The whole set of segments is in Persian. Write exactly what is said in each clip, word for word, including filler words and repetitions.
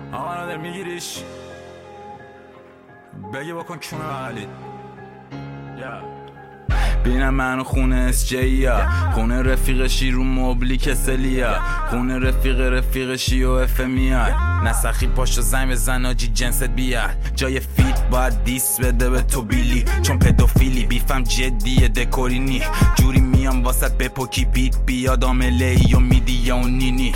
آقا نادر میگیریش بگی بکن کونه بغلی بینم منو خونه اس جیا، خونه رفیقشی رو مبلی کسلیا، خونه رفیق رفیقشی و اف میاد نسخی پاشو زنگ بزن آجی جنست بیاد جای فیت باید دیس بده به تو بیلی چون پدوفیلی بیفم جدیه دکورینی جوری میام واسط بپوکی بیت بیاد آمله و میدی یا اون نینی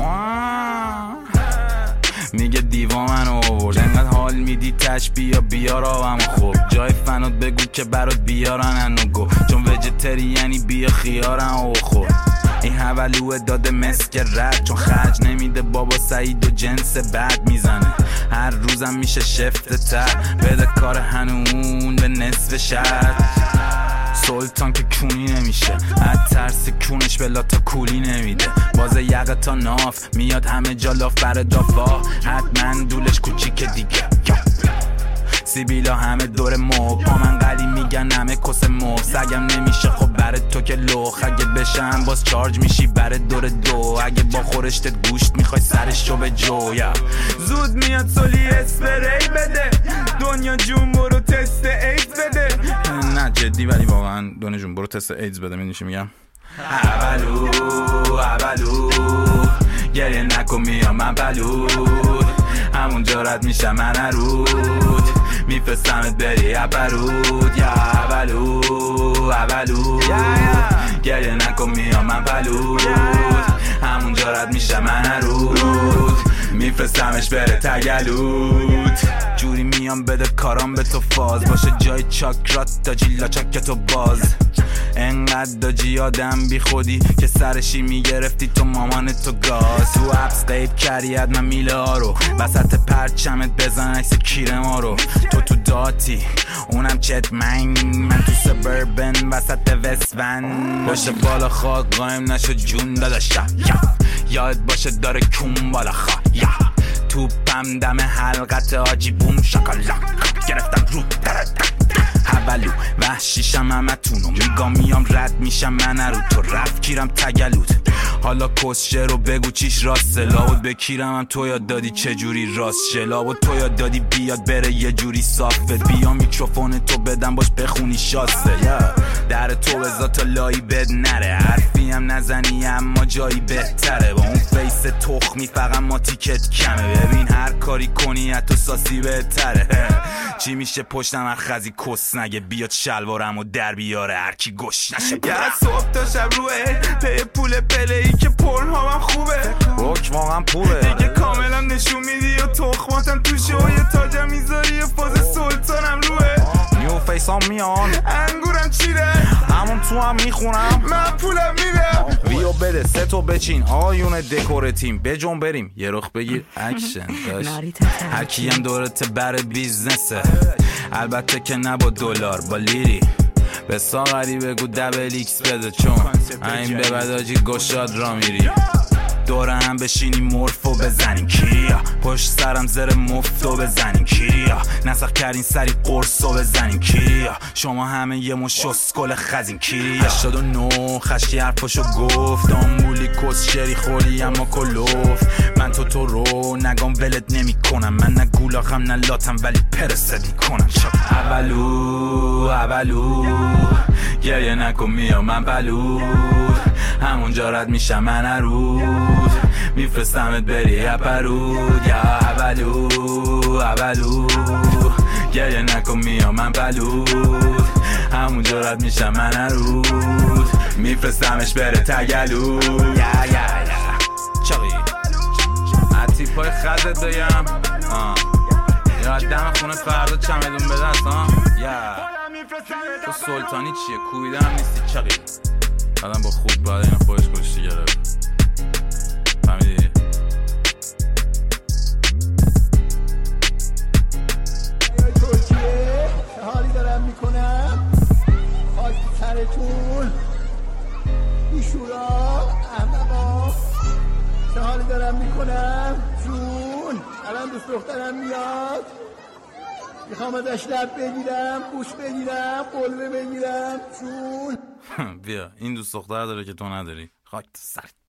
میگه دیوا منو آورد انقدر حال میدی تش بیا بیار آبم خوب جای فنات بگو که برات بیارن انوگو چون وجتری یعنی بیا خیارن او خور این حولوه داده مسک رد چون خرج نمیده بابا سعید و جنس بد میزنه هر روزم میشه شفت تر بده کار هنون به نصف شهر سلطان که کونی نمیشه از ترس کونش به لاتا کولی نمیده باز یقه تا ناف میاد همه جا لاف بر دافا حتما دولش کوچیک دیگه سیبیلا همه دور مو پا من قلی میگن همه کس مو سگم نمیشه خب بره تو که لخ اگه بشم باز چارج میشی بره دور دو اگه با خورشتت گوشت میخوای سرش رو به جو یا زود میاد سولی اسپری بده دنیا جون برو تست ایدز بده نه جدی ولی واقعا دنیا جون برو تست ایدز بده میدونی چی میگم اولو اولو گریه نکن میام من بلود همونجا رد میشم من رود میفرستمت بری اپرود یا اولو اولو گریه نکن میام من بلود همونجا رد میشم من رود میفرستمش بره تگلود جوری میام بده کارام به تو فاز باشه جای چاکرات داجی لاچاک تو باز انقدر داجی آدم بی خودی که سرشی میگرفتی تو مامان تو گاز تو اپس قیب کردیت من میله ها رو وسط پرچمت بزن عکس کیره ما رو تو تو داتی اونم چت من من تو سبربن وسط وستون باشه بالا خاک قایم نشد جون داداشم یاد باشه داره کون بالا خوا توپم دم حلقت آجی بوم شکلاک گرفتم رو اولو وحشیشم همه تونو میگا میام رد میشم من رو تو رفت کیرم تگلود حالا کسشه رو بگو چیش راسته لابد بکیرم هم تو یاد دادی چجوری راست شه لابد تو یاد دادی بیاد بره یه جوری صافت بیا میکروفون تو بدم باش بخونی شاسته در تو بزا تا لایی بد نره حرفی هم نزنی اما جایی بهتره با اون فیس تخمی فقط ما تیکت کمه ببین هر کاری کنی حتی ساسی بهتره چی میشه پشتم هر خزی کس نگه بیاد شلوارم و در بیاره هرکی گوش نشه یه صبح تا شب روه پی پول پلی که پرن هامم خوبه روک واقعا پوله دیگه کاملم نشون میدی و تخماتم توشه و یه تاجم میذاری و فاز سلطانم روه نیو فیس هم میان انگورم چیده همون تو هم میخونم من پولم میدم ویو بده سه تو بچین آیون دکور تیم بجون بریم یه رخ بگیر اکشن داشت هرکی هم دورت بر بیزنسه البته که نه با دلار با لیری به ساغری بگو دبل ایکس بده چون این به بداجی گشاد را میری دوره هم بشینیم مورفو بزنیم کیا پشت سرم زر مفتو بزنیم کیا نسخ کردین سری قرصو بزنیم کیا شما همه یه مشوز کل خزین کیا هشتاد و نو خشکی حرفاشو گفت آمبولی کس شری خوری اما کلوف من تو تو رو نگام ولت نمی کنم من نه گولاخم نه لاتم ولی پرست میکنم اولو اولو گریه نکن میام من بلود همونجا رد میشم من رود میفرستمت بری اپرود یا اولو اولو گریه نکن میام من بلود همونجا رد میشم من رود میفرستمش بره تگلود یا یا یا چاقی عطی پای خزت دایم یا دم خونه فردا چمدون به دست ها یا تو سلطانی چیه کویده هم نیستی چاقی آدم با خوب بعد این خودش کشتی گرفت فهمیدی؟ ترکیه چه حالی دارم میکنم خاک سرتون بیشورا احمقا چه حالی دارم میکنم جون الان دوست دخترم میاد میخوام ازش لب بگیرم بوش بگیرم قلبه بگیرم جون بیا این دوست دختر داره که تو نداری خاک تو سرت